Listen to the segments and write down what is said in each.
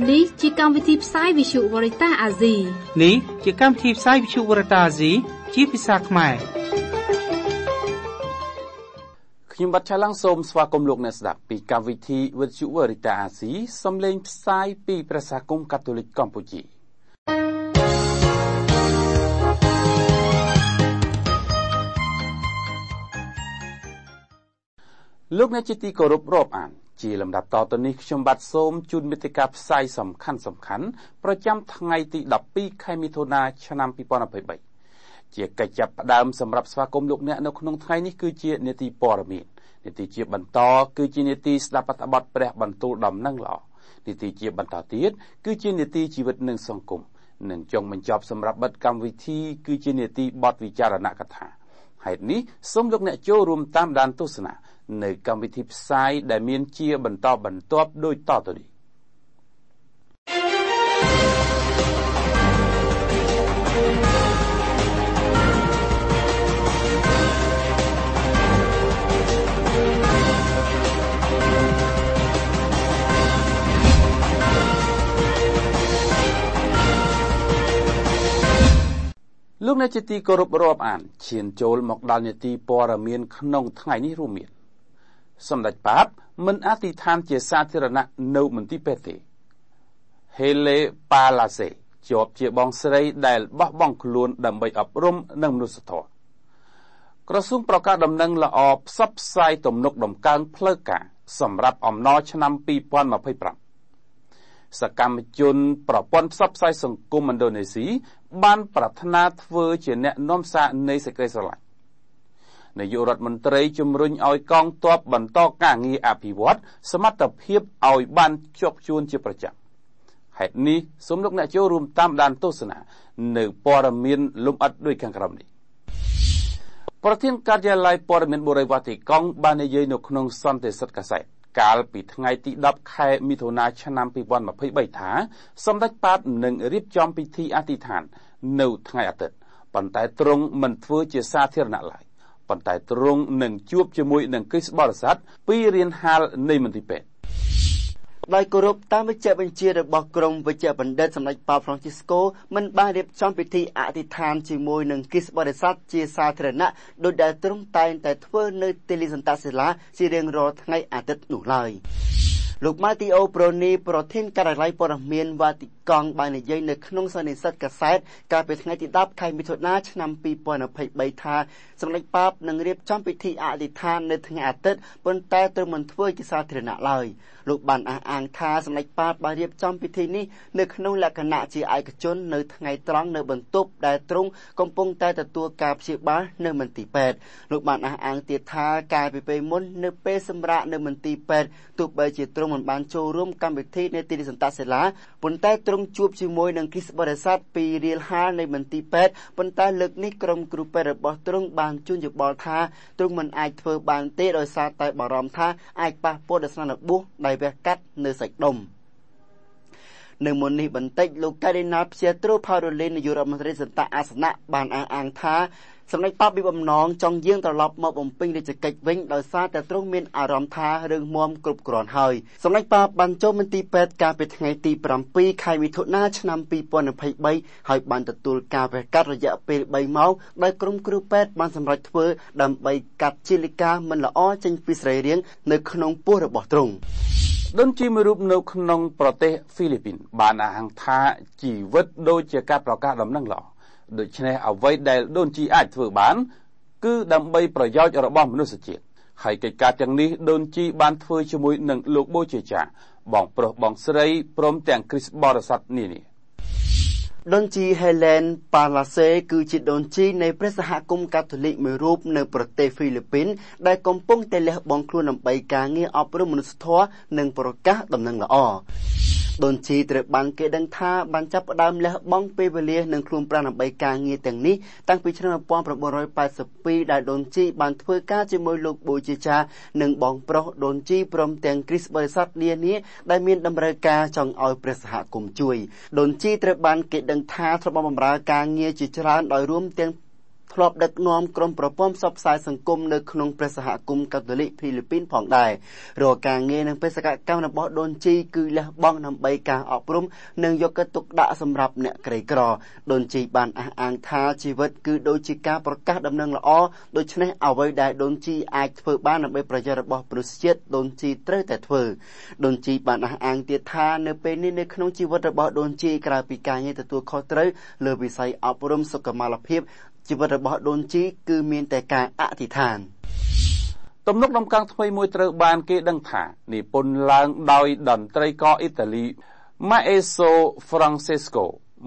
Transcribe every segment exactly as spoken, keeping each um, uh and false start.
នេះជាកម្មវិធីផ្សាយវិទ្យុវរិតាអាស៊ីនេះជាកម្មវិធីផ្សាយវិទ្យុវរិតាអាស៊ីជាភាសាខ្មែរខ្ញុំបាទឆាឡាំងសូមស្វាគមន៍លោកអ្នកស្ដាប់ពីកម្មវិធីវិទ្យុវរិតាអាស៊ីសំឡេងផ្សាយពីព្រះសាគមកាតូលិកកម្ពុជាលោកអ្នកជាទីគោរពរាប់អានជាលំដាប់តទៅនេះខ្ញុំបាទសូមជូនមេតិការផ្សាយសំខាន់សំខាន់ប្រចាំថ្ងៃទីដប់ពីរខែមិថុនាឆ្នាំពីរពាន់ยี่สิบสามជាកិច្ចចាប់ផ្ដើមសម្រាប់ស្វាគមន៍លោកអ្នកនៅក្នុងថ្ងៃនេះគឺជានេតិព័រមាននេតិជាបន្តគឺជានេតិស្ដាប់បទបទព្រះបន្ទូលដំណឹងល្អនេតិជាបន្តទៀតគឺជានេតិជីវិតនិងសង្គមនិងចុងបញ្ចប់សម្រាប់បទកម្មវិធីគឺជានេតិបទវិចារណកថាហេតុនេះសូមលោកអ្នកចូលរួមតាមដានទស្សនានៅកម្មវិធីផ្សាយដែលមានជាបន្តបន្ទាប់ដូចតទៅនេះលោកអ្នកជាទីគោរពរាប់អានឈានចូលមកដល់នេតិព័រមានក្នុងថ្ងៃនេះរួមមានសម្ដេចប៉ាបមិនអធិដ្ឋានជាសាធារណៈនៅមន្ទីរពេទ្យទេហេលេប៉ាឡាសេជាប់ជាបងស្រីដែលបោះបង់ខ្លួនដើម្បីអប់រំនិងមនុស្សធម៌ក្រសួងប្រកាសដំណឹងល្អផ្សព្វផ្សាយទំនុកដំកើងផ្លូវការសម្រាប់អំណរឆ្នាំពីរពាន់ยี่สิบห้าសកម្មជនប្រព័ន្ធផ្សព្វផ្សាយសង្គមឥណ្ឌូនេស៊ីបានប្រាថ្នាធ្វើជាអ្នកនាំសារនៃសេចក្តីស្រឡាញ់នាយករដ្ឋមន្ត្រីជំរុញឲ្យកងទ័ពបន្តការងារអភិវឌ្ឍសមត្ថភាពឲ្យបានជាប់ជួនជាប្រចាំហេតុនេះសូមលោកអ្នកចូលរួមតាមដានទស្សនានៅព័ត៌មានលម្អិតដូចខាងក្រោមនេះប្រធានការិយាល័យព័ត៌មានបុរីវ៉ាទីកង់បាននិយាយនៅក្នុងសន្និសីទកាសែតកាលពីថ្ងៃទីដប់ខែមិថុនាឆ្នាំពីរពាន់ยี่สิบสามថាសម្ដេចប៉ាបនឹងរៀបចំពិធីអធិដ្ឋាននៅថ្ងៃអាទិត្យប៉ុន្តែទ្រង់មិនធ្វើជាសាធារណៈឡើយប៉ុន្តែទ្រង់នឹងជួបជាមួយនឹងគ្រីស្ទបរិស័ទពីរានហាលនៃមន្ទីរពេទ្យដោយគោរពតាមវិជ្ជាបញ្ជារបស់ក្រមវិជ្ជាបណ្ឌិតសម្ដេចប៉ាបហ្វ្រង់ស៊ីស្កូមិនបានរៀបចំពិធីអធិដ្ឋានជាមួយនឹងគ្រីស្ទបរិស័ទជាសាធារណៈដោយដែលទ្រង់តែងតែធ្វើនៅទីលីសន្តាសិលាជារៀងរាល់ថ្ងៃអាទិត្យនោះឡើយលោកម៉ាទីអូប្រូនីប្រធានការិយាល័យព័ត៌មានវ៉ាទីកង់បាននិយាយនៅក្នុងសន្និសីទកាសែតកាលពីថ្ងៃទីដប់ខែមិថុនាឆ្នាំពីរពាន់ยี่สิบสามថាសម្ដេចប៉ាបនឹងរៀបចំពិធីអធិដ្ឋាននៅថ្ងៃអាទិត្យប៉ុន្តែទ្រង់មិនធ្វើជាសាធារណៈឡើយលោកបានអះអាងថាសម្ដេចប៉ាបបានរៀបចំពិធីនេះនៅក្នុងលក្ខណៈជាឯកជននៅថ្ងៃត្រង់នៅបន្ទប់ដែលទ្រង់កំពុងតែទទួលការព្យាបាលនៅមន្ទីរពេទ្យលោកបានអះអាងទៀតថាកាលពីពេលមុននៅពេលសម្រាកនៅមន្ទីរពេទ្យទោះបីជាទ្រង់មិនបានចូលរួមកម្មវិធីនៅទីលីសន្តាសិលាប៉ុន្តែទ្រង់ជួបជាមួយនឹងគ្រីស្ទបរិស័ទពីរាលហាលនៃមន្ទីរពេទ្យប៉ុន្តែលើកនេះក្រុមគ្រូពេទ្យរបស់ទ្រង់បានជួញយោបល់ថាទ្រង់មិនអាចធ្វើបានទេដោយសារតែបារម្ភថាអាចប៉ះពាល់ដល់ស្នារបួសដែលវះកាត់នៅសាច់ដុំនៅមុននេះបន្តិចលោកកាឌីណាល់ព្យាត្រូផារូលីននាយករដ្ឋមន្ត្រីសន្តៈអាសនៈបានអះអាងថាសម្ដេចប៉ាបមានបំណងចង់យាងត្រឡប់មកបំពេញរាជកិច្ចវិញដោយសារតែទ្រង់មានអារម្មណ៍ថារឿងមាំគ្រប់គ្រាន់ហើយសម្ដេចប៉ាបបានចូលមន្ទីរពេទ្យកាលពីថ្ងៃទីប្រាំពីរខែមិថុនាឆ្នាំពីរពាន់ยี่สิบสามហើយបានទទួលការវះកាត់រយៈពេលបីម៉ោងដោយក្រុមគ្រូពេទ្យបានសម្រេចធ្វើដើម្បីកាត់ជាលិកាមិនល្អចេញពីសរីរាង្គនៅក្នុងពោះរបស់ទ្រង់ដូនជីមួយរូបនៅក្នុងប្រទេសហ្វីលីពីនបានអះអាងថាជីវិតដូចជាការប្រកាសដំណឹងល្អដូច្នេះអ្វីដែលដូនជីអាចធ្វើបានគឺដើម្បីប្រយោជន៍របស់មនុស្សជាតិហើយកិច្ចការទាំងនេះដូនជីបានធ្វើជាមួយនឹងលោកបូជាចាបងប្រុសបងស្រីព្រមទាំងគ្រីស្ទបរិស័ទនានាដូនជីហេឡែនប៉ាឡាសេគឺជាដូនជីនៃព្រះសហគមន៍កាតូលិកមួយរូបនៅប្រទេសហ្វីលីពីនដែលកំពុងតែលះបង់ខ្លួនដើម្បីការងារអប់រំមនុស្សធម៌និងប្រកាសដំណឹងល្អដូនជីត្រូវបានគេដឹងថាបានចាប់ផ្ដើមលះបង់ពេលវេលានិងខ្លួនប្រាណដើម្បីការងារទាំងនេះតាំងពីឆ្នាំnineteen eighty-twoដែលដូនជីបានធ្វើការជាមួយលោកបូជាចានិងបងប្រុសដូនជីព្រមទាំងគ្រីស្ទបរិស័ទនានាដែលមានតម្រូវការចង់ឲ្យព្រះសហគមន៍ជួយដូនជីត្រូវបានគេដឹងថាត្រូវបានបម្រើការងារជាច្រើនដោយរួមទាំងធ្លាប់ដឹកនាំក្រុមប្រព័ន្ធផ្សព្វផ្សាយសង្គមនៅក្នុងព្រះសហគមន៍កាតូលិកហ្វីលីពីនផងដែររកការងារនិងបេសកកម្មរបស់ដូនជីគឺលះបង់ដើម្បីការអប់រំនិងយកចិត្តទុកដាក់សម្រាប់អ្នកក្រីក្រដូនជីបានអះអាងថាជីវិតគឺដូចជាការប្រកាសដំណឹងល្អដូច្នេះអ្វីដែលដូនជីអាចធ្វើបានដើម្បីប្រយោជន៍របស់មនុស្សជាតិដូនជីត្រូវតែធ្វើដូនជីបានអះអាងទៀតថានៅពេលនេះនៅក្នុងជីវិតរបស់ដូនជីក្រៅពីការងារទទួលខុសត្រូវលើវិស័យអប់រំសុខុមាលភាពជីវិតរបស់ដូនជីគឺមានតែការអធិដ្ឋានទំនុកដំណឹងថ្មីមួយត្រូវបានគេដឹងថានិពន្ធឡើងដោយតន្ត្រីករអ៊ីតាលី Maestro Francesco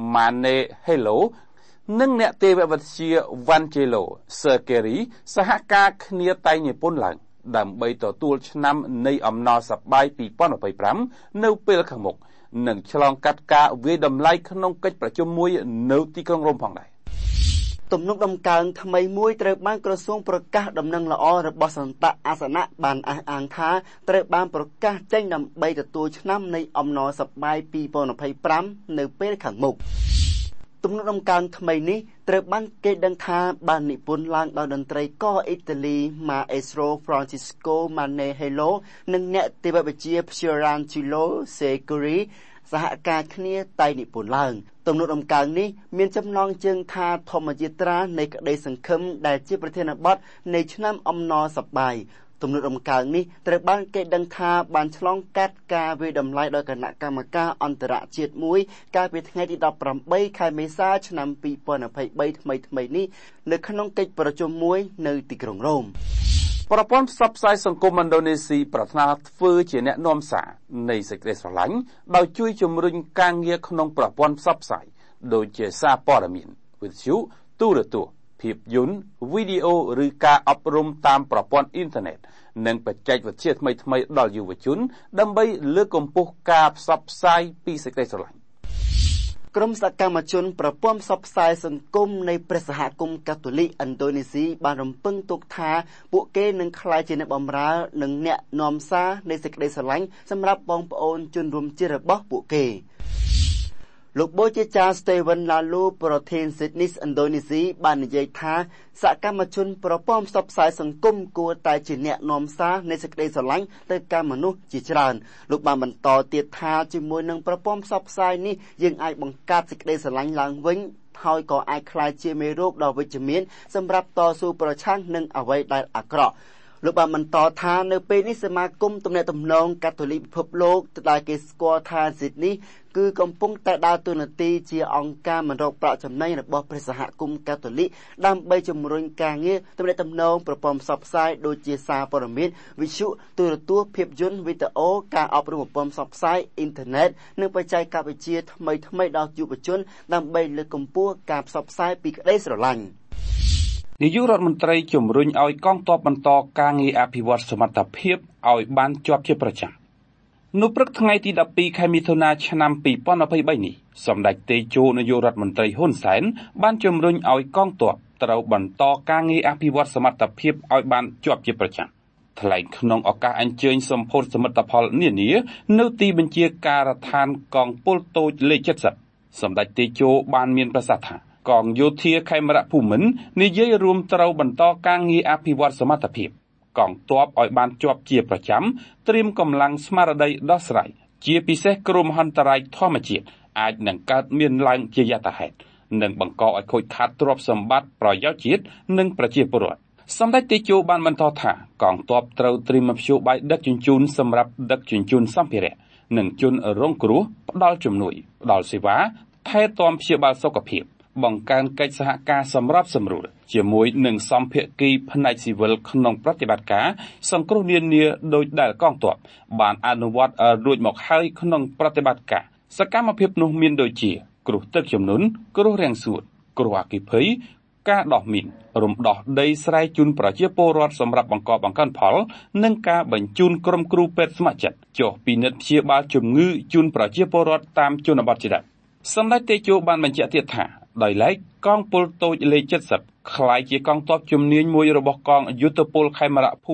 Manello និងអ្នកទេវវិទ្យា Vangelo Cercheri សហការគ្នាតែងនិពន្ធឡើងដើម្បីទទួលឆ្នាំនៃអំណរសប្បាយពីរពាន់ยี่สิบห้าនៅពេលខាងមុខនិងឆ្លងកាត់ការវាយតម្លៃក្នុងកិច្ចប្រជុំមួយនៅទីក្រុងរ៉ូមផងដែរទំនុកដំកើងថ្មីមួយត្រូវបានក្រសួងប្រកាសដំណឹងល្អរបស់សន្តៈអាសនៈបានអះអាងថាត្រូវបានប្រកាសចេញដើម្បីទទួលឆ្នាំនៃអំណរសប្បាយពីរពាន់ยี่สิบห้าនៅពេលខាងមុខទំនុកដំកើងថ្មីនេះត្រូវបានគេដឹងថាបាននិពន្ធឡើងដោយតន្ត្រីករអ៊ីតាលី Maestro Francesco Manello និងអ្នកទេវវិទ្យា Angelo Cercheri សហការគ្នាតែងនិពន្ធឡើងទំនុកដំកើងនេះមានចំណងជើងថាធម្មយាត្រានៃក្តីសង្ឃឹមដែលជាប្រធានបទនៃឆ្នាំអំណរសប្បាយទំនុកដំកើងនេះត្រូវបានគេដឹងថាបានឆ្លងកាត់ការវាយតម្លៃដោយគណៈកម្មការអន្តរជាតិមួយកាលពីថ្ងៃទីដប់ប្រាំបីខែមេសាឆ្នាំពីរពាន់ยี่สิบ三ថ្មីថ្មីនេះនៅក្នុងកិច្ចប្រជុំមួយនៅទីក្រុងរ៉ូមប្រព័ន្ធផ្សព្វផ្សាយសង្គមឥណ្ឌូនេស៊ីប្រាថ្នាធ្វើជាអ្នកនាំសារនៃសេចក្តីស្រឡាញ់ដោយជួយជំរុញការងារក្នុងប្រព័ន្ធផ្សព្វផ្សាយដូចជាសារព័ត៌មានវិទ្យុទូរទស្សន៍ភាពយន្តវីដេអូឬការអប់រំតាមប្រព័ន្ធអ៊ីនធឺណិតនិងបច្ចេកវិទ្យាថ្មីៗដល់យុវជនដើម្បីលើកកម្ពស់ការផ្សព្វផ្សាយពីសេចក្តីស្រឡាញ់ក្រុមសកម្មជនប្រព័ន្ធផ្សព្វផ្សាយសង្គមនៃព្រះសហគមន៍កាតូលិកឥណ្ឌូនេស៊ីបានរំពឹងទុកថាពួកគេនឹងក្លាយជាអ្នកបម្រើនិងអ្នកនាំសារនៃសេចក្តីស្រឡាញ់សម្រាប់បងប្អូនជនរួមជាតិរបស់ពួកគេលោកបូជាចា Steven Lalu ប្រធាន Sydney ឥណ្ឌូនេស៊ីបាននិយាយថាសកម្មជនប្រព័ន្ធផ្សព្វផ្សាយសង្គមគួរតែជាអ្នកនាំសារនៃសេចក្តីស្រឡាញ់ទៅកាន់មនុស្សជាច្រើនលោកបានបន្តទៀតថាជាមួយនឹងប្រព័ន្ធផ្សព្វផ្សាយនេះយើងអាចបង្កើតសេចក្តីស្រឡាញ់ឡើងវិញហើយក៏អាចក្លាយជាមេរោគដ៏វិជ្ជមានសម្រាប់តស៊ូប្រឆាំងនឹងអ្វីដែលអាក្រក់លោកបានបន្តថានៅពេលនេះសមាគមទំនាក់ទំនងកាតូលិកពិភពលោកដែលគេស្គាល់ថា Sydney គឺកំពុងតែដើរតួនាទីជាអង្គការមិនរកប្រាក់ចំណេញរបស់ព្រះសហគមន៍កាតូលិកដើម្បីជំរុញការងារទំនាក់ទំនងប្រព័ន្ធផ្សព្វផ្សាយដូចជាសារព័ត៌មានវិទ្យុទូរទស្សន៍ភាពយន្តវីដេអូការអប់រំប្រព័ន្ធផ្សព្វផ្សាយអ៊ីនធឺណិតនិងបច្ចេកវិទ្យាថ្មីៗដល់យុវជនដើម្បីលើកកម្ពស់ការផ្សព្វផ្សាយពីក្តីស្រឡាញ់នាយករដ្ឋមន្ត្រីជំរុញឲ្យកងទ័ពបន្តការងារអភិវឌ្ឍសមត្ថភាពឲ្យបានជាប់ជាប្រចាំនៅព្រឹកថ្ងៃទីដប់ពីរខែមិថុនាឆ្នាំពីរពាន់ยี่สิบ三នេះសម្ដេចតេជោនាយករដ្ឋមន្ត្រីហ៊ុនសែនបានជំរុញឲ្យកងទ័ពត្រូវបន្តការងារអភិវឌ្ឍសមត្ថភាពឲ្យបានជាប់ជាប្រចាំថ្លែងក្នុងឱកាសអញ្ជើញសម្ពោធសមិទ្ធផលនានានៅទីបញ្ជាការដ្ឋានកងពលតូចលេខเจ็ดสิบសម្ដេចតេជោបានមានប្រសាសន៍ថាកងយោធាខេមរភូមិន្ទនិយាយរួមត្រូវបន្តការងារអភិវឌ្ឍសមត្ថភាពកងទ័ពឲ្យបានជាប់ជាប្រចាំត្រៀមកម្លាំងស្មារតីដោះស្រាយជាពិសេសគ្រោះមហន្តរាយធម្មជាតិអាចនឹងកើតមានឡើងជាយថាហេតុនិងបង្កឲ្យខូចខាតទ្រព្យសម្បត្តិប្រយោជន៍ជាតិនិងប្រជាពលរដ្ឋសម្ដេចតេជោបានបន្តថាកងទ័ពត្រូវត្រៀមមធ្យោបាយដឹកជញ្ជូនសម្រាប់ដឹកជញ្ជូនសម្ភារៈនិងជនរងគ្រោះផ្ដល់ជំនួយផ្ដល់សេវាថែទាំព្យាបាលសុខភាពបង្កើនកិច្ចសហការសម្របសម្រួលជាមួយនឹងសម្ភាគីផ្នែកស៊ីវិលក្នុងប្រតិបត្តិការសង្គ្រោះនានាដោយដែលកងទ័ពបានអនុវត្តរួចមកហើយក្នុងប្រតិបត្តិការសកម្មភាពនោះមានដូចជាគ្រោះទឹកជំនន់គ្រោះរាំងស្ងួតគ្រោះអគ្គិភ័យការដោះមីនរំដោះដីស្រែជូនប្រជាពលរដ្ឋសម្រាប់បង្កបង្កើនផលនិងការបញ្ជូនក្រុមគ្រូពេទ្យស្ម័គ្រចិត្តចុះពិនិត្យព្យាបាលជំងឺជូនប្រជាពលរដ្ឋតាមជនបទជាដើមសម្ដេចតេជោបានបញ្ជាក់ទៀតថាដោយឡែកកងពលតូចលេខเจ็ดสิบក្លាយជាកងទ័ពជំនាញមួយរបស់កងយុទ្ធពលខេមរភូមិន្ទ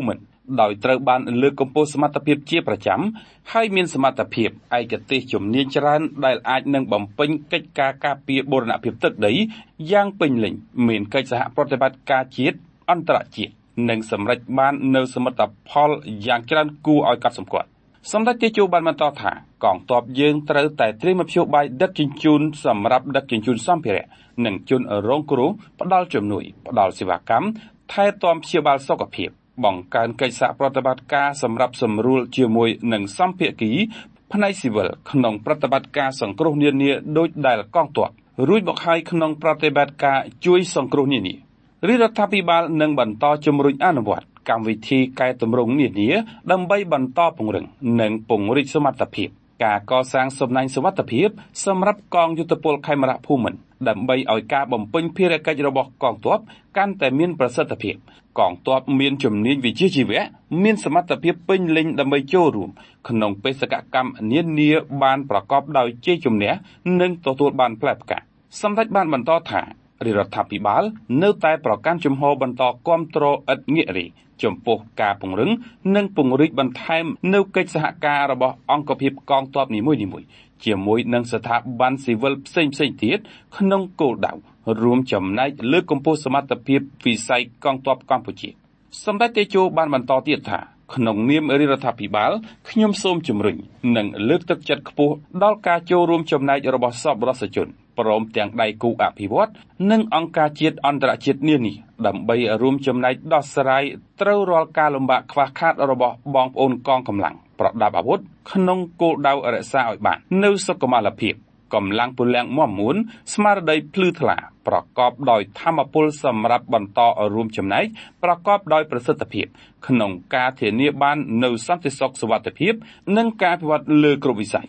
ដោយត្រូវបានលើកកម្ពស់សមត្ថភាពជាប្រចាំហើយមានសមត្ថភាពឯកទេសជំនាញច្រើនដែលអាចនឹងបំពេញកិច្ចការការពារបូរណភាពទឹកដីយ៉ាងពេញលេញមានកិច្ចសហប្រតិបត្តិការជាតិអន្តរជាតិនិងសម្រេចបាននូវសមិទ្ធផលយ៉ាងច្រើនគួរឲ្យកត់សម្គាល់សម្ដេចតេជោបានបន្តថាកងទ័ពយើងត្រូវតែត្រៀមមធ្យោបាយដឹកជញ្ជូនសម្រាប់ដឹកជញ្ជូនសម្ភារៈនិងជនរងគ្រោះផ្ដល់ជំនួយផ្ដល់សេវាកម្មថែទាំព្យាបាលសុខភាពបង្កើនកិច្ចសហប្រតិបត្តិការសម្រាប់សម្រួលជាមួយនឹងសម្ភាគីផ្នែកស៊ីវិលក្នុងប្រតិបត្តិការសង្គ្រោះនានាដោយដែលកងទ័ពរួចមកហើយក្នុងប្រតិបត្តិការជួយសង្គ្រោះនានារាជរដ្ឋាភិបាលនឹងបន្តជំរុញអនុវត្តកម្មវិធីកែតម្រង់នានាដើម្បីបន្តពង្រឹងនិងពង្រីកសមត្ថភាពការកសាងសំណាញ់សុវត្ថិភាពសម្រាប់កងយុទ្ធពលខេមរៈភូមិន្ទដើម្បីឲ្យការបំពេញភារកិច្ចរបស់កងទ័ពកាន់តែមានប្រសិទ្ធភាពកងទ័ពមានជំនាញវិជ្ជាជីវៈមានសមត្ថភាពពេញលេញដើម្បីចូលរួមក្នុងបេសកកម្មនានាបានប្រកបដោយជ័យជំនះនិងទទួលបានផ្លែផ្កាសម្ដេចបានបន្តថារាជរដ្ឋាភិបាលនៅតែប្រកាន់ជំហរបន្តគាំទ្រឥតងាករេចំពោះការពង្រឹងនិងពង្រីកបន្ថែមនៅកិច្ចសហការរបស់អង្គភាពកងទ័ពនីមួយៗជាមួយនឹងស្ថាប័នស៊ីវិលផ្សេងៗទៀតក្នុងគោលដៅរួមចំណែកលើកកម្ពស់សមត្ថភាពវិស័យកងទ័ពកម្ពុជាសម្ដេចតេជោបានបន្តទៀតថាក្នុងនាមរាជរដ្ឋាភិបាលខ្ញុំសូមជំរុញនិងលើកទឹកចិត្តខ្ពស់ដល់ការចូលរួមចំណែករបស់សប្បុរសជនព្រមទាំងដៃគូអភិវឌ្ឍនិងអង្គការជាតិអន្តរជាតិនានាដើម្បីរួមចំណែកដោះស្រាយត្រូវរាល់ការលំបាកខ្វះខាតរបស់បងប្អូនកងកម្លាំងប្រដាប់អាវុធក្នុងគោលដៅរក្សាឲ្យបាននូវសុខុមាលភាពកម្លាំងពលំមាំមួនស្មារតីភ្លឺថ្លាប្រកបដោយធម៌ពលសម្រាប់បន្តរួមចំណែកប្រកបដោយប្រសិទ្ធភាពក្នុងការធានាបាននូវសន្តិសុខសុវត្ថិភាពនិងការអភិវឌ្ឍលើគ្រប់វិស័យ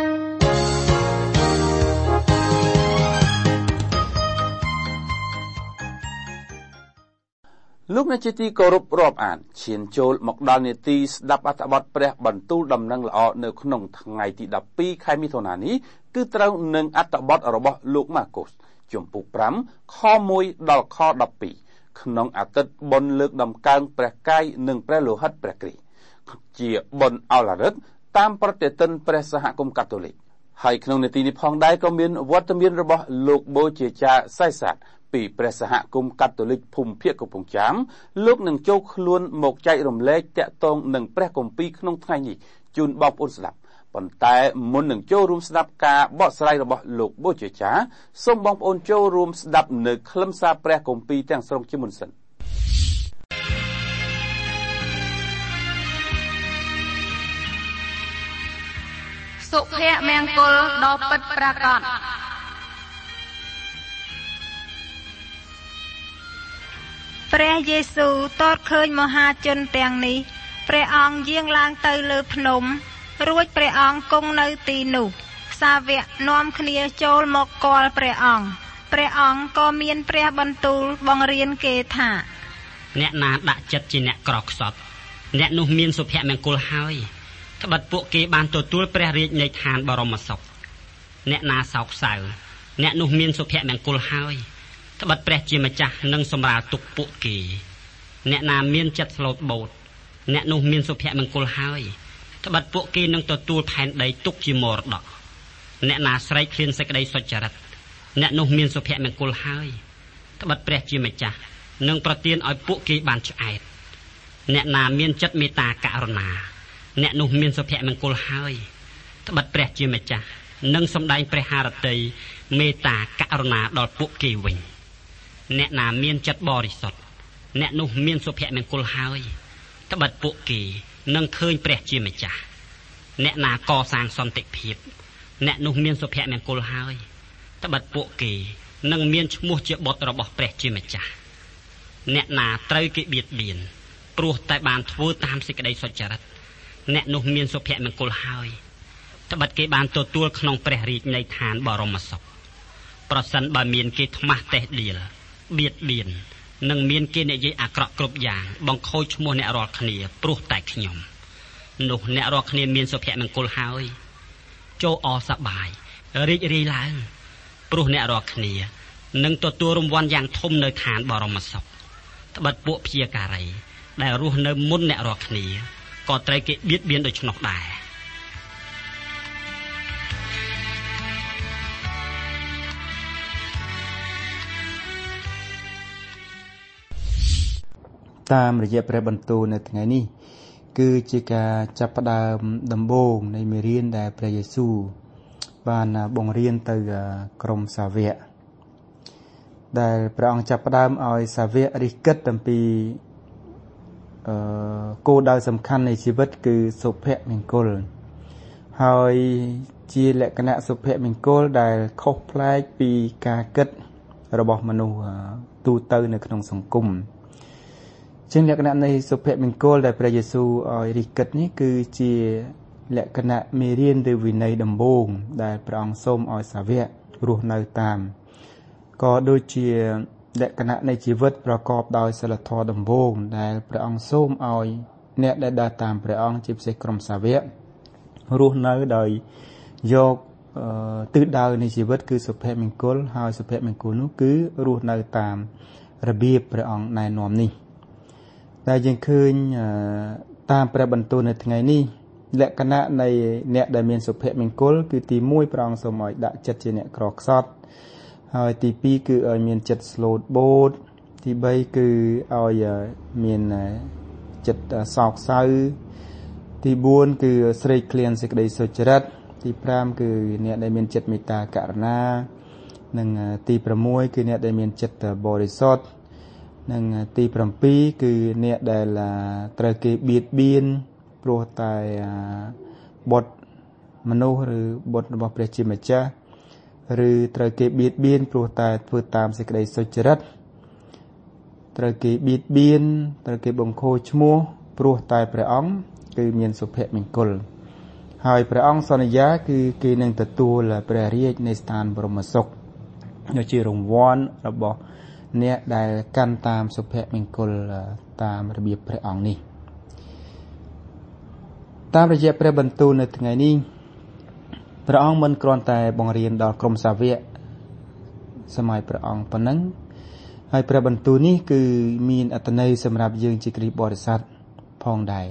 លោកអ្នកជាទីគោរពរាប់អានឈានចូលមកដល់នាទីស្ដាប់អត្ថបទព្រះបន្ទូលដំណឹងល្អនៅក្នុងថ្ងៃទីដប់ពីរខែមិថុនានេះគឺត្រូវនឹងអត្ថបទរបស់លោកម៉ាកុសជំពូកប្រាំខមួយដល់ខដប់ពីរក្នុងអាទិត្យបុណ្យលើកដំកើងព្រះកាយនិងព្រះលោហិតព្រះគ្រីស្ទជាបុណ្យអោឡារិកតាមប្រតិទិនព្រះសហគមន៍កាតូលិកហើយក្នុងនាទីនេះផងដែរក៏មានវត្តមានរបស់លោកបូជាចារសៃសាទពីព្រះសហគមន៍កាតូលិកភូមិភាគកំពង់ចាមលោកនឹងចូលខ្លួនមកចែករំលែកតាក់ទងនឹងព្រះគម្ពីរក្នុងថ្ងៃនេះជូនបងប្អូនស្ដាប់ប៉ុន្តែមុននឹងចូលរួមស្ដាប់ការបកស្រាយរបស់លោកបូជាចារសូមបងប្អូនចូលរួមស្ដាប់នៅខ្លឹមសារព្រះគម្ពីរទាំងស្រុងជាមុនសិនសុភមង្គលដ៏ពិតប្រាកដព្រះយេស៊ូវទតឃើញមហាជនទាំងនេះព្រះអង្គយាងឡើងទៅលើភ្នំរួចព្រះអង្គគង់នៅទីនោះសាវកនាំគ្នាចូលមកគាល់ព្រះអង្គព្រះអង្គក៏មានព្រះបន្ទូលបង្រៀនគេថាអ្នកណាដាក់ចិត្តជាអ្នកក្រខ្សត់អ្នកនោះមានសុភមង្គលហើយត្បិតពួកគេបានទទួលព្រះរាជនៃឋានបរមសុខអ្នកណាសោកសៅអ្នកនោះមានសុភមង្គលហើយត្បិតព្រះជាម្ចាស់នឹងសម្រាលទុក្ខពួកគេអ្នកណាមានចិត្តស្លូតបូតអ្នកនោះមានសុភមង្គលហើយត្បិតពួកគេនឹងទទួលផែនដីទុកជាមរតកអ្នកណាស្រែកឃ្លានសេចក្តីសុចរិតអ្នកនោះមានសុភមង្គលហើយត្បិតព្រះជាម្ចាស់នឹងប្រទានឲ្យពួកគេបានឆ្អែតអ្នកណាមានចិត្តមេត្តាករុណាអ្នកនោះមានសុភមង្គលហើយត្បិតព្រះជាម្ចាស់នឹងសម្ដែងព្រះハរតីមេត្តាករុណាដល់ពួកគេវិញអ្នកណាមានចិត្តបរិសុទ្ធអ្នកនោះមានសុភមង្គលហើយត្បិតពួកគេនឹងឃើញព្រះជាម្ចាស់អ្នកណាកសាងសន្តិភាពអ្នកនោះមានសុភមង្គលហើយត្បិតពួកគេនឹងមានឈ្មោះជាបុត្ររបស់ព្រះជាម្ចាស់អ្នកណាត្រូវគេបៀតបៀនព្រោះតែបានធ្វើតាមសេចក្តីសុចរិតអ្នកនោះមានសុភមង្គលហើយត្បិតគេបានទទួលក្នុងព្រះរាជនៃឋានបរមសុខប្រសិនបើមានគេថ្មាស់តេះដៀលបៀតបៀននិងមានគេនិយាយអាក្រក់គ្រប់យ៉ាងបង្ខូចឈ្មោះអ្នករាល់គ្នាព្រោះតែខ្ញុំនោះអ្នករាល់គ្នាមានសុភមង្គលហើយចូលអសប្បាយរីករាយឡើងព្រោះអ្នករាល់គ្នានឹងទទួលរង្វាន់យ៉ាងធំនៅឋានបរមសុខត្បិតពួកព្យាការីដែលរស់នៅមុនអ្នករាល់គ្នាក៏ត្រូវគេបៀតបៀនដូច្នោះដែរតាមរយៈព្រះបន្ទូលនៅថ្ងៃនេះគឺជាការចាប់ផ្ដើមដំបូងនៃមេរៀនដែលព្រះយេស៊ូវបានបង្រៀនទៅក្រុមសាវកដែលព្រះអង្គចាប់ផ្ដើមឲ្យសាវករិះគិតអំពីអឺគោលដៅសំខាន់នៃជីវិតគឺសុភមង្គលហើយជាលក្ខណៈសុភមង្គលដែលខុសប្លែកពីការគិតរបស់មនុស្សទូទៅនៅក្នុងសង្គមជាលក្ខណៈនៃសុភមង្គលដែលព្រះយេស៊ូវឲ្យរិះគិតនេះគឺជាលក្ខណៈមេរៀនឬវិន័យដំបូងដែលព្រះអង្គសូមឲ្យសាវករស់នៅតាមក៏ដូចជាលក្ខណៈនៃជីវិតប្រកបដោយសីលធម៌ដំបូងដែលព្រះអង្គសូមឲ្យអ្នកដែលដើរតាមព្រះអង្គជាពិសេសក្រុមសាវករស់នៅដោយយកទិសដៅនៃជីវិតគឺសុភមង្គលហើយសុភមង្គលនោះគឺរស់នៅតាមរបៀបព្រះអង្គណែនាំនេះដែលយើងឃើញតាមព្រះបន្ទូលនៅថ្ងៃនេះលក្ខណៈនៃអ្នកដែលមានសុភមង្គលគឺទីមួយព្រះអង្គសូមឲ្យដាក់ចិត្តជាអ្នកក្រខ្សត់ហើយទីពីរគឺឲ្យមានចិត្តស្លូតបូតទីបីគឺឲ្យមានចិត្តសោកសៅទីបួនគឺស្រេកឃ្លានសេចក្តីសុចរិតទីប្រាំគឺអ្នកដែលមានចិត្តមេត្តាករុណានិងទីប្រាំមួយគឺអ្នកដែលមានចិត្តបរិសុទ្ធនិងទីប្រាំពីរគឺអ្នកដែលត្រូវគេបៀតបៀនព្រោះតែបុត្រមនុស្សឬបុត្ររបស់ព្រះជាម្ចាស់ឬត្រូវគេបៀតបៀនព្រោះតែធ្វើតាមសេចក្តីសុចរិតត្រូវគេបៀតបៀនត្រូវគេបង្ខូចឈ្មោះព្រោះតែព្រះអង្គគឺមានសុភមង្គលហើយព្រះអង្គសន្យាគឺគេនឹងទទួលព្រះរាជនៃស្ថានបរមសុខដែលជារង្វាន់របស់អ្នកដែលកាន់តាមសុភមង្គលតាមរបៀបព្រះអង្គនេះតាមរយៈព្រះបន្ទូលនៅថ្ងៃនេះព្រះអង្គមិនគ្រាន់តែបង្រៀនដល់ក្រុមសាវកសម័យព្រះអង្គប៉ុណ្ណឹងហើយព្រះបន្ទូលនេះគឺមានអត្ថន័យសម្រាប់យើងជាគ្រិស្តបរិស័ទផងដែរ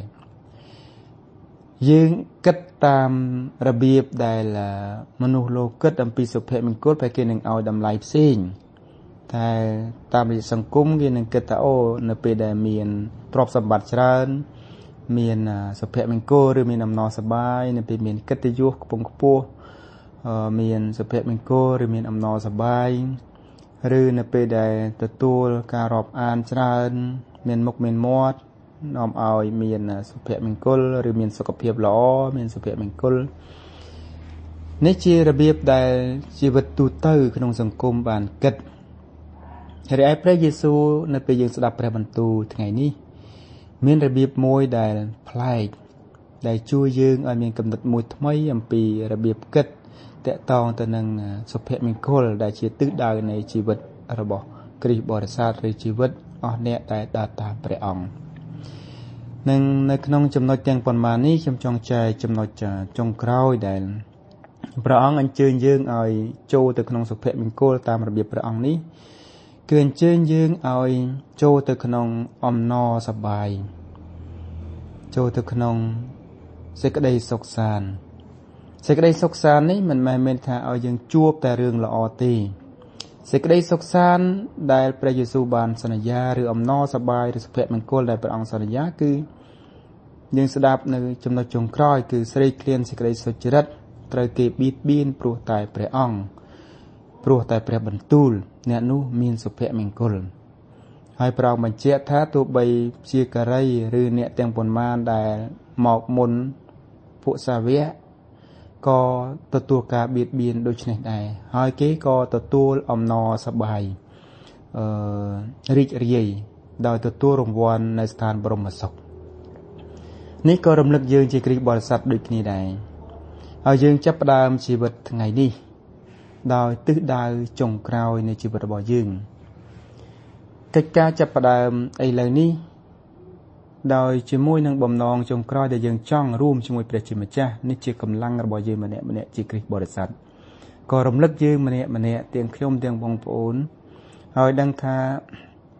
យើងគិតតាមរបៀបដែលមនុស្សលោកគិតអំពីសុភមង្គលតែគេនឹងឲ្យតម្លៃផ្សេងតែតាមរយៈសង្គមគេនឹងគិតថាអូនៅពេលដែលមានទ្រព្យសម្បត្តិច្រើនមានសុភមង្គលឬមានអំណរសប្បាយនៅពេលមានកិត្តិយសខ្ពង់ខ្ពស់មានសុភមង្គលឬមានអំណរសប្បាយឬនៅពេលដែលទទួលការរាប់អានច្រើនមានមុខមានមាត់នាំឲ្យមានសុភមង្គលឬមានសុខភាពល្អមានសុភមង្គលនេះជារបៀបដែលជីវិតទូទៅក្នុងសង្គមបានគិតហើយឯព្រះយេស៊ូវនៅពេលយើងស្ដាប់ព្រះបន្ទូលថ្ងៃនេះមានរបៀបមួយដែលប្លែកដែលជួយយើងឲ្យមានគំនិតមួយថ្មីអំពីរបៀបគិតតាក់ទងទៅនឹងសុភមង្គលដែលជាទិសដៅនៃជីវិតរបស់គ្រិស្តបរិស័ទឬជីវិតអស់អ្នកដែលដើរតាមព្រះអង្គនិងនៅក្នុងចំណុចទាំងប៉ុន្មាននេះខ្ញុំចង់ចែកចំណុចចុងក្រោយដែលព្រះអង្គអញ្ជើញយើងឲ្យចូលទៅក្នុងសុភមង្គលតាមរបៀបព្រះអង្គនេះគឺអញ្ជើញយើងឲ្យចូលទៅក្នុងអំណរសប្បាយចូលទៅក្នុងសេចក្តីសុខសាន្តសេចក្តីសុខសាន្តនេះមិនមែនមានថាឲ្យយើងជួបតែរឿងល្អទេសេចក្តីសុខសាន្តដែលព្រះយេស៊ូវបានសន្យាឬអំណរសប្បាយឬសុភមង្គលដែលព្រះអង្គសន្យាគឺយើងស្ដាប់នៅចំណុចចុងក្រោយគឺស្រេកឃ្លានសេចក្តីសុចរិតត្រូវគេបៀតបៀនព្រោះតែព្រះអង្គព្រោះតែព្រះបន្ទូលអ្នកនោះមានសុភមង្គលហើយព្រះអង្គបញ្ជាក់ថាទោះបីជាការីឬអ្នកទាំងប៉ុន្មានដែលមកមុនពួកសាវកក៏ទទួលការបៀតបៀនដូចនេះដែរហើយគេក៏ទទួលអំណរសប្បាយអឺរីករាយដោយទទួលរង្វាន់នៅស្ថានបរមសុខនេះក៏រំលឹកយើងជាគ្រិស្តបរិស័ទដូចគ្នាដែរហើយយើងចាប់ផ្ដើមជីវិតថ្ងៃនេះដោយទិសដៅចុងក្រោយនៃជីវិតរបស់យើងកិច្ចការចាប់ផ្ដើមឥឡូវនេះដោយជាមួយនឹងបំណងចុងក្រោយដែលយើងចង់រួមជាមួយព្រះជាម្ចាស់នេះជាកម្លាំងរបស់យើងម្នាក់ម្នាក់ជាគ្រិស្តបរិស័ទក៏រំលឹកយើងម្នាក់ម្នាក់ទាំងខ្ញុំទាំងបងប្អូនហើយដឹងថា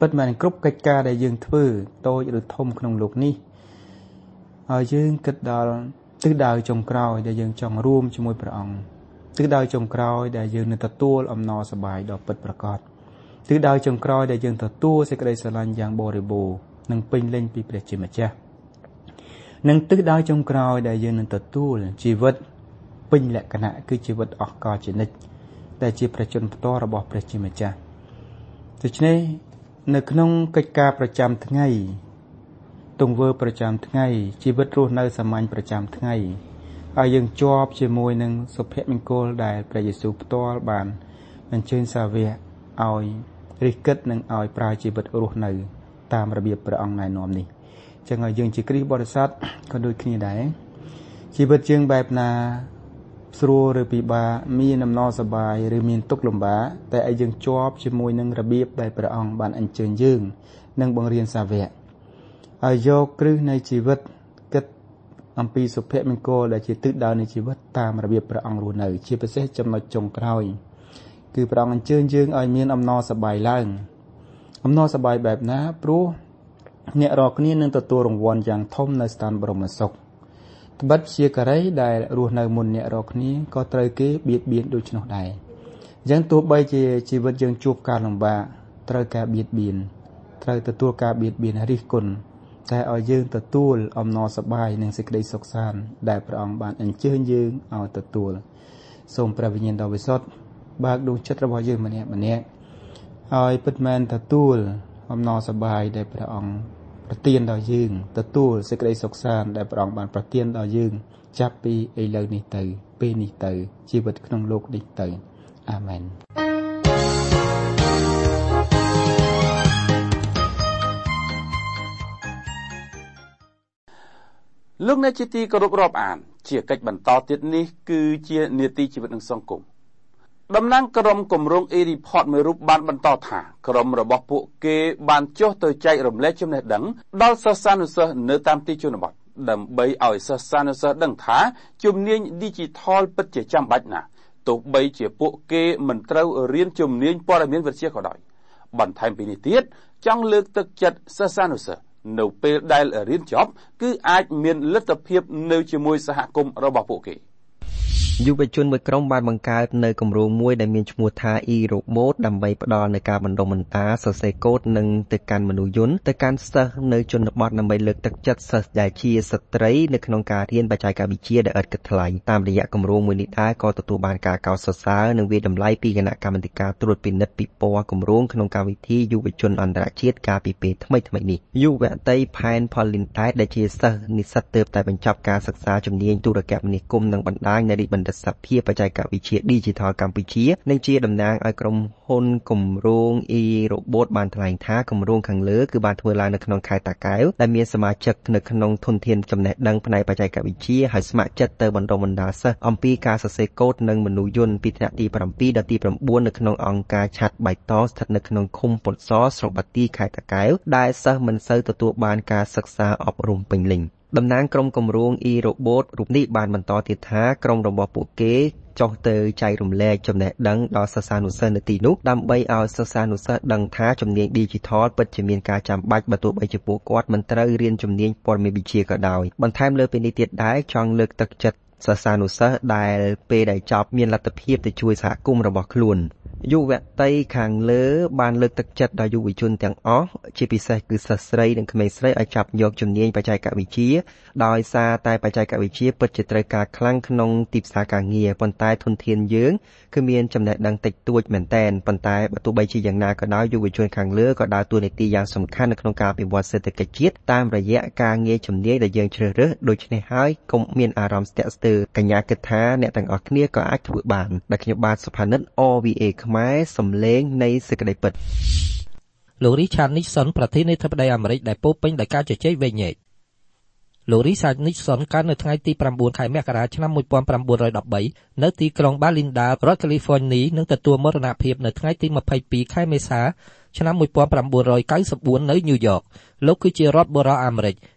ពិតមែនគ្រប់កិច្ចការដែលយើងធ្វើតូចឬធំក្នុងលោកនេះហើយយើងគិតដល់ទិសដៅចុងក្រោយដែលយើងចង់រួមជាមួយព្រះអង្គទិសដៅចុងក្រោយដែលយើងនឹងទទួលអំណរសប្បាយដ៏ពិតប្រាកដទិសដៅចុងក្រោយដែលយើងទទួលសេចក្តីស្រឡាញ់យ៉ាងបរិបូរណ៍និងពេញលេញពីព្រះជាម្ចាស់និងទិសដៅចុងក្រោយដែលយើងនឹងទទួលជីវិតពេញលក្ខណៈគឺជីវិតអស់កលជានិច្ចដែលជាព្រះជន្មផ្ទាល់របស់ព្រះជាម្ចាស់ដូច្នេះនៅក្នុងកិច្ចការប្រចាំថ្ងៃទង្វើប្រចាំថ្ងៃជីវិតរស់នៅសាមញ្ញប្រចាំថ្ងៃហើយយើងជាប់ជាមួយនឹងសុភមង្គលដែលព្រះយេស៊ូវផ្ទាល់បានអញ្ជើញសាវកឲ្យរិះគិតនិងឲ្យប្រើជីវិតរស់នៅតាមរបៀបព្រះអង្គណែនាំនេះចឹងហើយយើងជាគ្រីស្ទបរិស័ទក៏ដូចគ្នាដែរជីវិតយើងបែបណាស្រួលឬពិបាកមានអំណរសប្បាយឬមានទុក្ខលំបាកតែឲ្យយើងជាប់ជាមួយនឹងរបៀបដែលព្រះអង្គបានអញ្ជើញយើងនិងបង្រៀនសាវកឲ្យយកគ្រឹះនៃជីវិតគិតអំពីសុភមង្គលដែលជាទិសដៅនៃជីវិតតាមរបៀបព្រះអង្គរស់នៅជាពិសេសចំណុចចុងក្រោយគឺព្រះអង្គអញ្ជើញយើងឲ្យមានអំណរសប្បាយឡើងអំណរសប្បាយបែបណាព្រោះអ្នករាល់គ្នានឹងទទួលរង្វាន់យ៉ាងធំនៅស្ថានបរមសុខត្បិតជាការីដែលរស់នៅមុនអ្នករាល់គ្នាក៏ត្រូវគេបៀតបៀនដូច្នោះដែរអញ្ចឹងទោះបីជាជីវិតយើងជួបការលំបាកត្រូវការបៀតបៀនត្រូវទទួលការបៀតបៀនរិះគន់តែឲ្យយើងទទួលអំណរសប្បាយនិងសេចក្តីសុខសាន្តដែលព្រះអង្គបានអញ្ជើញយើងឲ្យទទួលសូមព្រះវិញ្ញាណដ៏វិសុទ្ធបើកដួងចិត្តរបស់យើងម្នាក់ម្នាក់ឲ្យពិតមែនទទួលអំណរសប្បាយដែលព្រះអង្គប្រទានដល់យើងទទួលសេចក្តីសុខសាន្តដែលព្រះអង្គបានប្រទានដល់យើងចាប់ពីឥឡូវនេះទៅពេលនេះទៅជីវិតក្នុងលោកនេះទៅអាមែនលោកអ្នកជាទីគោរពរាប់អានជាកិច្ចបន្តទៀតនេះគឺជានាទីជីវិតនិងសង្គមតំណាងក្រុមគម្រោង E-Report មួយរូបបានបន្តថាក្រុមរបស់ពួកគេបានចុះទៅចែករំលែកចំណេះដឹងដល់សិស្សានុសិស្សនៅតាមទីជនបទដើម្បីឲ្យសិស្សានុសិស្សដឹងថាជំនាញ Digital ពិតជាចាំបាច់ណាស់ទោះបីជាពួកគេមិនត្រូវរៀនជំនាញព័ត៌មានវិទ្យាក៏ដោយបន្ថែមពីនេះទៀតចង់លើកទឹកចិត្តសិស្សានុសិស្សនៅពេលដែលរៀនចប់គឺអាចមានលទ្ធភាពនៅជាមួយសហគមន៍របស់ពួកគេយុវជនមួយក្រុមបានបង្កើតនៅគម្រោងមួយដែលមានឈ្មោះថា E-Robot ដើម្បីផ្ដល់នូវការបណ្ដុះបណ្ដាលសរសេរកូដនិងទៅកាន់មនុស្សយន្តទៅកាន់សិស្សនៅជនបទដើម្បីលើកទឹកចិត្តសិស្សដែលជាស្ត្រីនៅក្នុងការរៀនបច្ចេកវិទ្យាដែលឥតគិតថ្លៃតាមរយៈគម្រោងមួយនេះដែរក៏ទទួលបានការកោតសរសើរនិងវាយតម្លៃពីគណៈកម្មាធិការត្រួតពិនិត្យពិព័រណ៍គម្រោងក្នុងកម្មវិធីយុវជនអន្តរជាតិកាលពីពេលថ្មីៗនេះយុវតីផែនផលលីនតែដែលជាសិស្សនិស្សិតទើបតែបញ្ចប់ការសិក្សាជំនាញទូរគមនាគមន៍និងបណ្ដាញនៃបណ្ឌិតសភាបច្ចេកវិទ្យា Digital កម្ពុជានិងជាតំណាងឲ្យក្រុមហ៊ុនគម្រោង E-Robot បានថ្លែងថាគម្រោងខាងលើគឺបានធ្វើឡើងនៅក្នុងខេត្តតាកែវដែលមានសមាជិកនៅក្នុងធនធានចំណេះដឹងផ្នែកបច្ចេកវិទ្យាហើយស្ម័គ្រចិត្តទៅបណ្ដុះបណ្ដាលសិស្សអំពីការសរសេរកូដនិងមនុស្សយន្តពីថ្នាក់ទី7ដល់ទី9នៅក្នុងអង្គការឆាត់បៃតងស្ថិតនៅក្នុងឃុំពុតសស្រុកបាទីខេត្តតាកែវដែលសិស្សមិនសូវទទួលបានការសិក្សាអប់រំពេញលេញតំណាងក្រុមគម្រោង E-Robot រូបនេះបានបន្តទៀតថាក្រុមរបស់ពួកគេចុះទៅចែករំលែកចំណេះដឹងដល់សិស្សានុសិស្សនៅទីនោះដើម្បីឲ្យសិស្សានុសិស្សដឹងថាជំនាញ Digital ពិតជាមានការចាំបាច់បើទោះបីជាពួកគាត់មិនត្រូវរៀនជំនាញព័ត៌មានវិទ្យាក៏ដោយបន្ថែមលើពីនេះទៀតដែរចង់លើកទឹកចិត្តសិស្សានុសិស្សដែលពេលដែលចប់មានលទ្ធភាពទៅជួយសហគមន៍របស់ខ្លួនយុវតីខាងលើបានលើកទឹកចិត្តដល់យុវជនទាំងអស់ជាពិសេសគឺសិស្សស្រីនិងក្មេងស្រីឲ្យចាប់យកជំនាញបច្ចេកវិទ្យាដោយសារតែបច្ចេកវិទ្យាពិតជាត្រូវការខ្លាំងក្នុងទីផ្សារការងារប៉ុន្តែធនធានយើងគឺមានចំណេះដឹងតិចតួចមែនទែនប៉ុន្តែបើទោះបីជាយ៉ាងណាក៏ដោយយុវជនខាងលើក៏ដើរតួនាទីយ៉ាងសំខាន់នៅក្នុងការអភិវឌ្ឍសេដ្ឋកិច្ចជាតិតាមរយៈការងារជំនាញដែលយើងជ្រើសរើសដូច្នេះហើយកុំមានអារម្មណ៍ស្ទាក់ស្ទើរកញ្ញាគិតថាអ្នកទាំងអស់គ្នាក៏អាចធ្វើបានដែលខ្ញុំបាទសុផានិត អ វី អេ ខ្មែរសំឡេងនៃសេចក្តីពិតលោក Richard Nixon ប្រធានាធិបតីអាមេរិកដែលពោពេញដោយការជជែកវែងញែកលោក Richard Nixon កើតនៅថ្ងៃទី9ខែមករាឆ្នាំ1913នៅទីក្រុង Balinda រដ្ឋ California និងទទួលមរណភាពនៅថ្ងៃទី22ខែមេសាឆ្នាំ1994នៅ New York លោកគឺជារដ្ឋបុរសអាមេរិក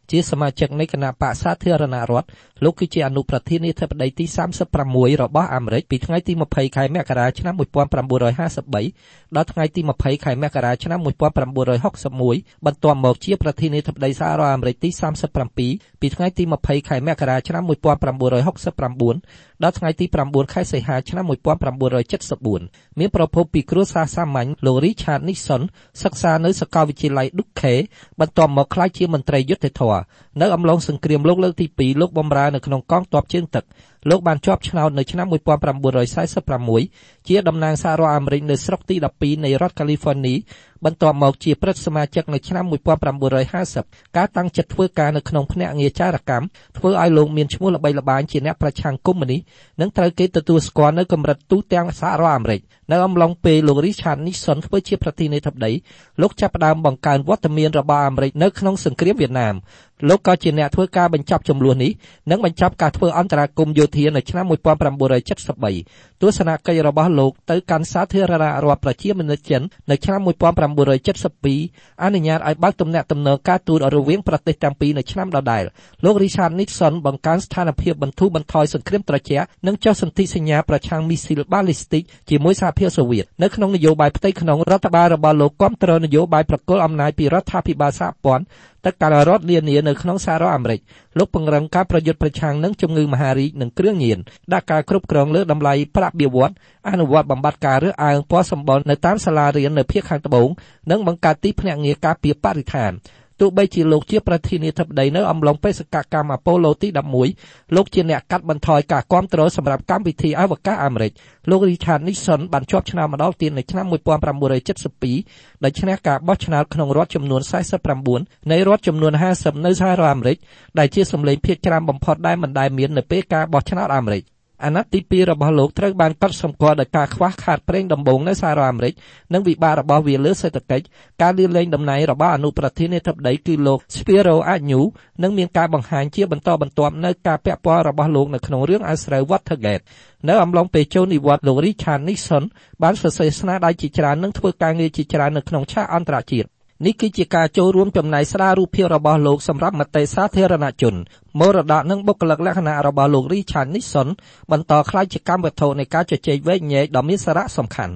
ជាសមាជិកនៃគណៈបក្សសាធារណរដ្ឋលោកគឺជាអនុប្រធានាធិបតីទីសាមសិបប្រាំមួយរបស់អាមេរិកពីថ្ងៃទីម្ភៃខែមករាឆ្នាំmột nghìn chín trămห้าสิบสามដល់ថ្ងៃទីម្ភៃខែមករាឆ្នាំmột nghìn chín trămหกสิบเอ็ดបន្ទាប់មកជាប្រធានាធិបតីសហរដ្ឋអាមេរិកទីសាមសិបប្រាំពីរពីថ្ងៃទីម្ភៃខែមករាឆ្នាំmột nghìn chín trămหกสิบเก้าដល់ថ្ងៃទីប្រាំបួនខែសីហាឆ្នាំmột nghìn chín trămเจ็ดสิบสี่មានប្រភពពីគ្រួសារសាមញ្ញលោក Richard Nixon សិក្សានៅសាកលវិទ្យាល័យ Duke បន្ទាប់មកក្លាយជាមន្ត្រីយុទ្ធធម៌នៅអំឡុងសង្គ្រាមលោកលើកទីពីរលោកបម្រើនៅក្នុងកងទ័ពជើងទឹកលោកបានជាប់ឆ្នោតនៅឆ្នាំmột nghìn chín trămสี่สิบหกជាតំណាងសហរដ្ឋអាមេរិកនៅស្រុកទីដប់ពីរនៃរដ្ឋ California បន្ទាប់មកជាព្រឹទ្ធសមាជិកនៅឆ្នាំmột nghìn chín trămห้าสิบការតាំងចិត្តធ្វើការនៅក្នុងភ្នាក់ងារចារកម្មធ្វើឲ្យលោកមានឈ្មោះល្បីល្បាញជាអ្នកប្រឆាំងកុម្មុយនីសនិងត្រូវគេទទួលស្គាល់នៅកម្រិតទូទាំងសហរដ្ឋអាមេរិកនៅអំឡុងពេលលោក Richard Nixon ធ្វើជាប្រធានាធិបតីលោកចាប់ផ្ដើមបង្កើនវត្តមានរបស់អាមេរិកនៅក្នុងសង្គ្រាមវៀតណាមលោកក៏ជាអ្នកធ្វើការបញ្ចប់ចំនួននេះនិងបញ្ចប់ការធ្វើអន្តរាគមន៍យោធានៅឆ្នាំmột nghìn chín trămเจ็ดสิบสามទស្សនកិច្ចរបស់លោកទៅកាន់សាធារណរដ្ឋប្រជាមានិតចិននៅឆ្នាំmột nghìn chín trămเจ็ดสิบสองអនុញ្ញាតឲ្យបើកទំនាក់ទំនងការទូតរវាងប្រទេសទាំងពីរនៅឆ្នាំដដែលលោក Richard Nixon បង្កើនស្ថានភាពបន្ធូរបន្ថយសង្គ្រាមត្រជាក់និងចុះសន្ធិសញ្ញាប្រឆាំងមីស៊ីលបាឡីស្ទិកជាមួយសហភាពសូវៀតនៅក្នុងនយោបាយផ្ទៃក្នុងរដ្ឋបាលរបស់លោកគាំទ្រនយោបាយប្រគល់អំណាចពីរដ្ឋាភិបាលសហព័ន្ធទៅកាន់រដ្ឋនានានៅក្នុងសហរដ្ឋអាមេរិកលោកពង្រឹងការប្រយុទ្ធប្រឆាំងនឹងជំងឺមហារីកនិងគ្រឿងញៀនដាក់ការគ្រប់គ្រងលើតម្លៃប្រាក់បៀវត្សអនុវត្តបំបត្តិការរើសអើងពណ៌សម្បុរនៅតាមសាលារៀននៅភាគខាងត្បូងនិងបង្កើតទីភ្នាក់ងារការពារបរិស្ថានទោះបីជាលោកជាប្រធានាធិបតីនៅអំឡុងបេសកកម្មអាប៉ូឡូទីដប់មួយលោកជាអ្នកកាត់បន្ថយការគាំទ្រសម្រាប់កម្មវិធីអវកាសអាមេរិកលោក Richard Nixon បានជាប់ឆ្នោតម្ដងទៀតនៅឆ្នាំmột nghìn chín trămเจ็ดสิบสองដោយឈ្នះការបោះឆ្នោតក្នុងរដ្ឋចំនួនสี่สิบเก้าនៃរដ្ឋចំនួនห้าสิบនៅសហរដ្ឋអាមេរិកដែលជាសម្លេងភាគច្រើនបំផុតដែលមិនដែលមាននៅពេលការបោះឆ្នោតអាមេរិកអាណត្តិទីពីររបស់លោកត្រូវបានកត់សម្គាល់ដោយការខ្វះខាតប្រេងដំបូងនៅសហរដ្ឋអាមេរិកនិងវិបត្តិរបស់វាលើសេដ្ឋកិច្ចការលាលែងតំណែងរបស់អនុប្រធានាធិបតីគឺលោក Spiro Agnew និងមានការបង្ហាញជាបន្តបន្ទាប់នៅការពាក់ព័ន្ធរបស់លោកនៅក្នុងរឿងអាស្រូវ Watergate នៅអំឡុងពេលចូលនិវត្តន៍លោក Richard Nixon បានសរសេរស្នាដៃជាច្រើននិងធ្វើការងារជាច្រើននៅក្នុងឆាកអន្តរជាតិនេះគឺជាការចូលរួមចំណាយស្ដាររូបភាពរបស់លោកសម្រាប់មតិសាធារណជនមរតកនិងបុគ្គលិកលក្ខណៈរបស់លោក Richard Nixon បន្តក្លាយជាកម្មវត្ថុនៃការជជែកវែកញែកដ៏មានសារៈសំខាន់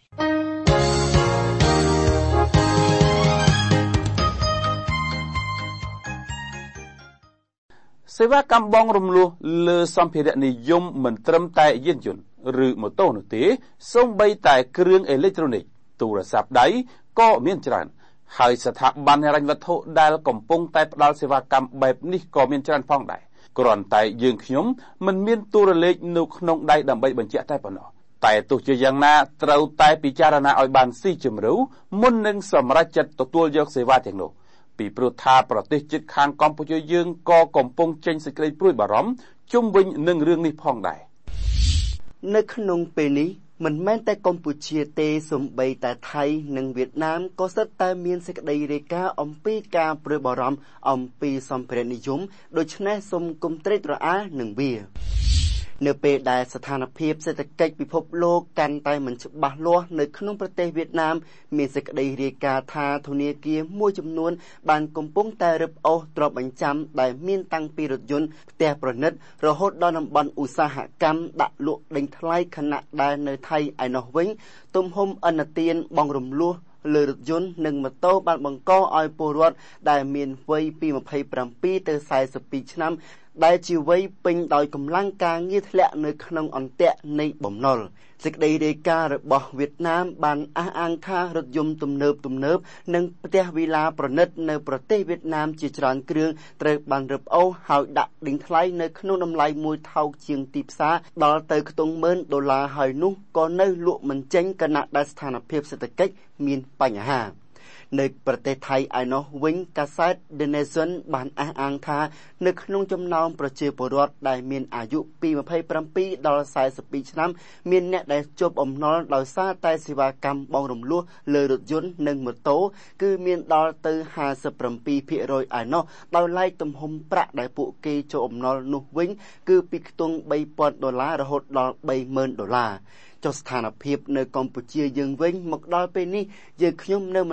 សេវាកម្មបងរំលោះលើសម្ភារៈនិយមមិនត្រឹមតែយានយន្តឬម៉ូតូនោះទេសូម្បីតែគ្រឿងអេឡិចត្រូនិកទូរស័ព្ទដៃក៏មានច្រើនហើយស្ថាប័នហិរញ្ញវត្ថុដែលកំពុងតែផ្ដល់សេវាកម្មបែបនេះក៏មានច្រើនផងដែរគ្រាន់តែយើងខ្ញុំមិនមានទូរលេខនៅក្នុងដៃដើម្បីបញ្ជាក់តែប៉ុណ្ណោះតែទោះជាយ៉ាងណាត្រូវតែពិចារណាឲ្យបានស៊ីជម្រៅមុននឹងសម្រេចចិត្តទទួលយកសេវាទាំងនោះពីព្រោះថាប្រទេសជិតខាងកម្ពុជាយើងក៏កំពុងចេញសេចក្តីព្រួយបារម្ភជុំវិញនឹងរឿងនេះផងដែរនៅក្នុងពេលនេះមិនមែនតែកម្ពុជាទេសូម្បីតែថៃនិងវៀតណាមក៏ស្ទើរតែមានសេចក្តីរាយការណ៍អំពីការព្រួយបារម្ភអំពីសម្ភារៈនិយមដូច្នេះសូមកុំត្រេកត្រអាលនឹងវានៅពេលដែលស្ថានភាពសេដ្ឋកិច្ចពិភពលោកកាន់តែមិនច្បាស់លាស់នៅក្នុងប្រទេសវៀតណាមមានសេចក្តីរាយការណ៍ថាធនាគារមួយចំនួនបានកំពុងតែរឹបអូសទ្រព្យបញ្ចាំដែលមានតាំងពីរថយន្តផ្ទះប្រណិតរហូតដល់តំបន់ឧស្សាហកម្មដាក់លក់ដេញថ្លៃខណៈដែលនៅថៃឯណោះវិញទំហំឥណទានបងរំលោះលើរថយន្តនិងម៉ូតូបានបង្កឲ្យពលរដ្ឋដែលមានវ័យពីยี่สิบเจ็ดទៅสี่สิบสองឆ្នាំដែលជាវ័យពេញដោយកម្លាំងការងារធ្លាក់នៅក្នុងអន្ទាក់នៃបំណុលសេចក្តីរាយការណ៍របស់វៀតណាមបានអះអាងថារថយន្តទំនើបទំនើបនិងផ្ទះវីឡាប្រណិតនៅប្រទេសវៀតណាមជាច្រើនគ្រឿងត្រូវបានរឹបអូសហើយដាក់ដេញថ្លៃនៅក្នុងតម្លៃមួយថោកជាងទីផ្សារដល់ទៅខ្ទង់ម៉ឺនដុល្លារហើយនោះក៏នៅលក់មិនចេញគណៈដែលស្ថានភាពសេដ្ឋកិច្ចមានបញ្ហានៅប្រទេសថៃឯណោះវិញកាសែត The Nation បានអះអាងថានៅក្នុងចំណោមប្រជាពលរដ្ឋដែលមានអាយុពីยี่สิบเจ็ดដល់สี่สิบสองឆ្នាំមានអ្នកដែលជាប់អំណុលដោយសារតែសេវាកម្មបងរំលោះលើរថយន្តនិងម៉ូតូគឺមានដល់ទៅห้าสิบเจ็ดភាគរយ ឯណោះដោយឡែកទំហំប្រាក់ដែលពួកគេជាប់អំណុលនោះវិញគឺពីខ្ទង់三ពាន់ដុល្លាររហូតដល់三ម៉ឺនដុល្លារចុះស្ថានភាពនៅកម្ពុជាយើងវិញមកដល់ពេលនេះយើងខ្ញុំនៅមិនទាន់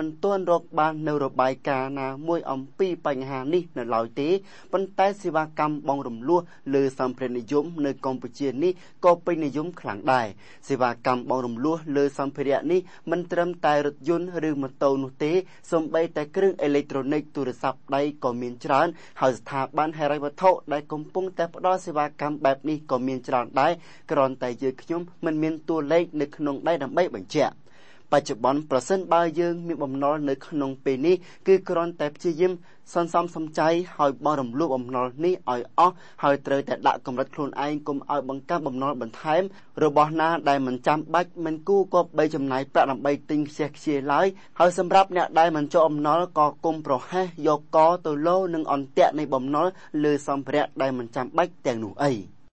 រកបាននៅរបាយការណ៍ណាមួយអំពីបញ្ហានេះនៅឡើយទេប៉ុន្តែសេវាកម្មបងរំលោះលើសម្ភារៈនិយមនៅកម្ពុជានេះក៏ពេញនិយមខ្លាំងដែរសេវាកម្មបងរំលោះលើសម្ភារៈនេះមិនត្រឹមតែរថយន្តឬម៉ូតូនោះទេសូម្បីតែគ្រឿងអេឡិចត្រូនិកទូរស័ព្ទដៃក៏មានច្រើនហើយស្ថាប័នហិរញ្ញវត្ថុដែលកំពុងតែផ្ដល់សេវាកម្មបែបនេះក៏មានច្រើនដែរគ្រាន់តែយើងខ្ញុំមិនមានតួលេខនៅក្នុងដៃដើម្បីបញ្ជាក់បច្ចុប្បន្នប្រសិនបើយើងមានបំណុលនៅក្នុងពេលនេះគឺគ្រាន់តែព្យាយាមសន្សំសំចៃឲ្យបោះរំលោះបំណុលនេះឲ្យអស់ហើយត្រូវតែដាក់កម្រិតខ្លួនឯងកុំឲ្យបង្កើនបំណុលបន្ថែមរបស់ណាដែលមិនចាំបាច់មិនគួរគប្បីចំណាយប្រាក់ដើម្បីទិញខ្ជះខ្ជាយឡើយហើយសម្រាប់អ្នកដែលមិនជាប់បំណុលក៏គុំប្រហែសយកកទៅលោនឹងអន្ទាក់នៃបំណុលលើសម្ភារៈដែលមិនចាំបាច់ទាំងនោះអី